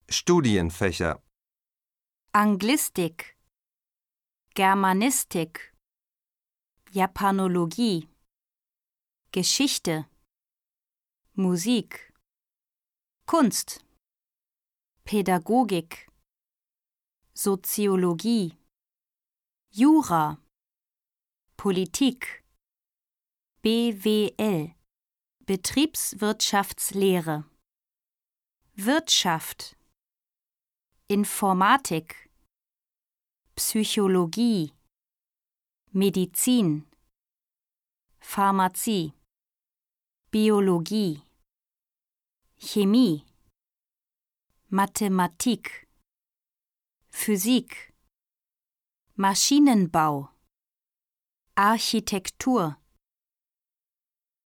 Studienfächer: Anglistik, Germanistik, Japanologie, Geschichte, Musik, Kunst, Pädagogik, Soziologie, Jura, Politik, BWL, Betriebswirtschaftslehre, Wirtschaft, Informatik, Psychologie, Medizin, Pharmazie, Biologie, Chemie, Mathematik, Physik, Maschinenbau, Architektur,